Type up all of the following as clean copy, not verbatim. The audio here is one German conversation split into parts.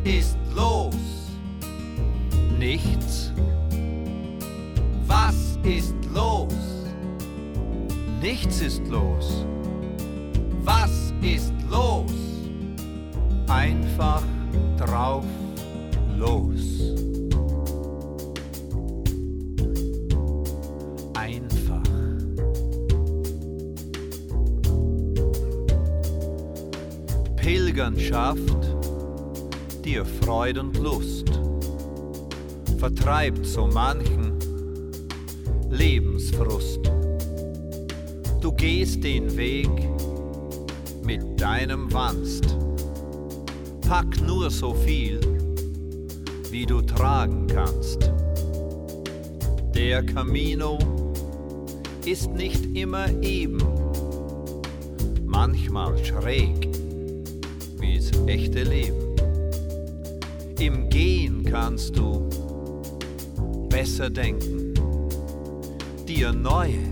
ist los? Nichts. Was ist los? Nichts ist los. Was ist los? Einfach drauf los. Einfach. Pilgern schafft dir Freud und Lust, vertreibt so manchen Lebensfrust. Du gehst den Weg mit deinem Wanst, pack nur so viel, wie du tragen kannst. Der Camino ist nicht immer eben, manchmal schräg, wie's echte Leben. Im Gehen kannst du besser denken, dir neue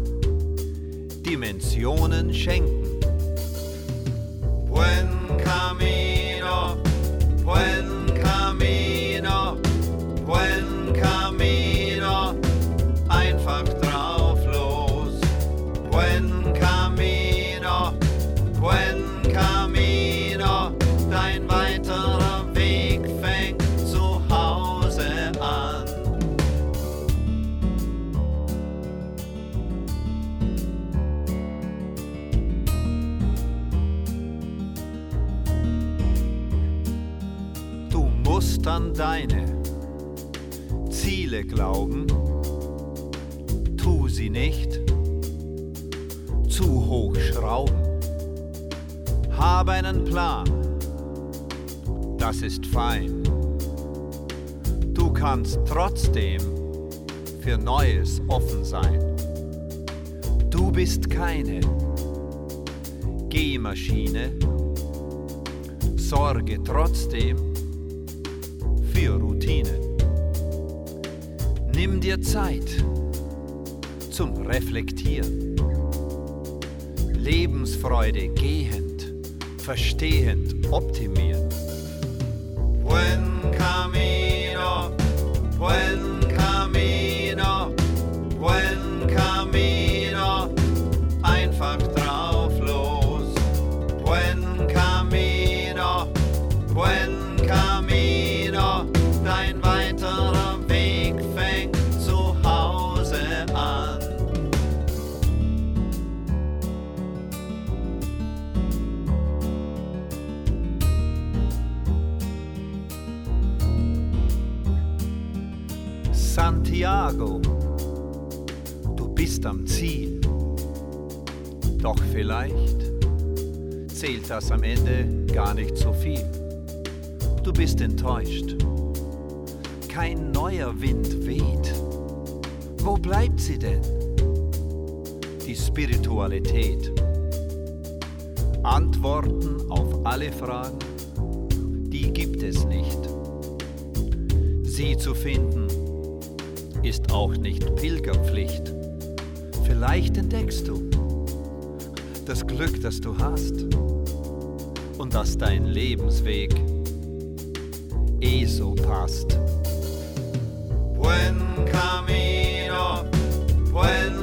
Dimensionen schenken. Buen camino, buen camino, buen camino, einfach drauf los. Buen camino, buen camino, dein weiterer Weg fängt zu Hause an. Du musst an deine Ziele glauben, tu sie nicht zu hoch schrauben. Hab einen Plan, das ist fein. Du kannst trotzdem für Neues offen sein. Du bist keine Gehmaschine, sorge trotzdem für Routine. Nimm dir Zeit zum Reflektieren. Lebensfreude gehend, verstehend, optimieren. Buen camino, buen camino, buen camino, einfach drauf los. Buen camino, buen camino, dein weiterer Weg fängt zu Hause an. Santiago, du bist am Ziel, doch vielleicht zählt das am Ende gar nicht so viel. Du bist enttäuscht, kein neuer Wind weht. Wo bleibt sie denn, die Spiritualität? Antworten auf alle Fragen, die gibt es nicht. Sie zu finden, ist auch nicht Pilgerpflicht. Vielleicht entdeckst du das Glück, das du hast und dass dein Lebensweg so passt. Buen camino, buen